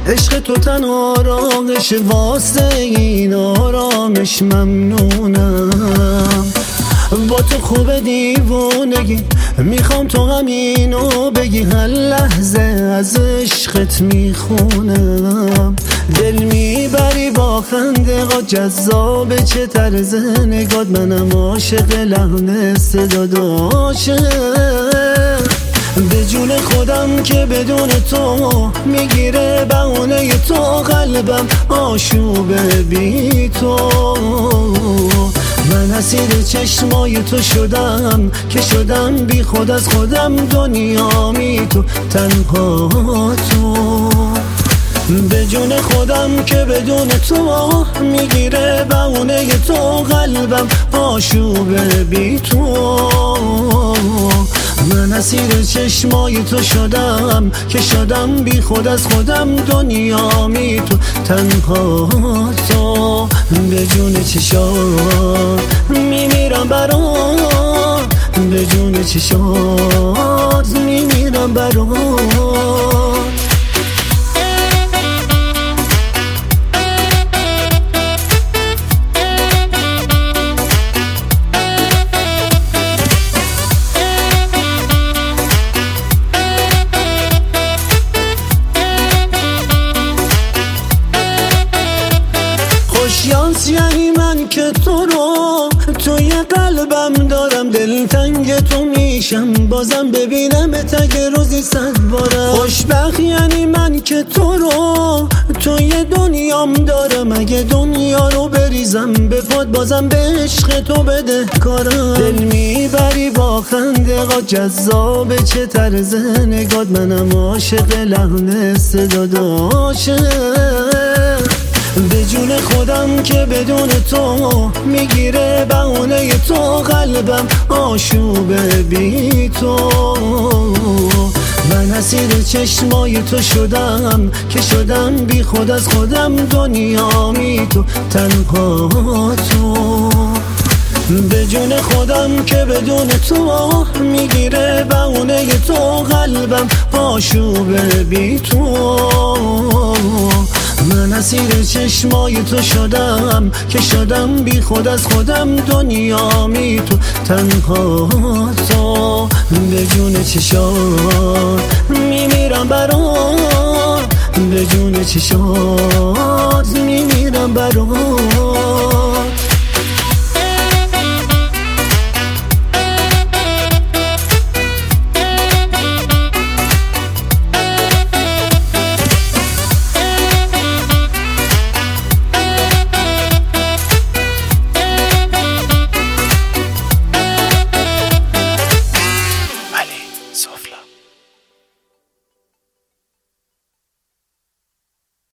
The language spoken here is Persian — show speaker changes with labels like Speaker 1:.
Speaker 1: عشق تو تنها راهش، واسه این آرامش ممنونم. با تو خوب دیوونگی، میخوام تو همینو بگی، هر لحظه از عشقت میخونم. دل میبری با خنده ها، جذاب چه طرز نگات، منم عاشق لحن صداداشه. به جون خودم که بدون تو میگیره بهونه تو، قلبم آشوب بی تو. من اسیر چشمای تو شدم که شدم بی خود از خودم، دنیامی تو تنها تو. به جون خودم که بدون تو میگیره بهونه تو، قلبم آشوب بی تو. من اسیر چشمای تو شدم که شدم بی خود از خودم، دنیامی تو تنها تو. به جون چشات میمیرم برات، به جون چشات میمیرم برات. خوشیانس یعنی من که تو رو توی قلبم دارم، دلتنگ تو میشم بازم ببینم اگه روزی 100 بارم. خوشبخت یعنی من که تو رو توی دنیام دارم، اگه دنیا رو بریزم به پات بازم به عشق تو بده کارم. دل میبری با خنده ها، جذاب چه طرز نگات، منم عاشق لحن صداداشه. به جون خودم که بدون تو میگیره بهونه تو، قلبم آشوب بی تو. من اسیر چشمای تو شدم که شدم بی خود از خودم، دنیامی تو تنها تو. به جون خودم که بدون تو میگیره بهونه تو، قلبم آشوب بی تو. من اسیر چشمای تو شدم که شدم بی خود از خودم، دنیامی تو تنها تو. به جون چشات میمیرم برات، به جون چشات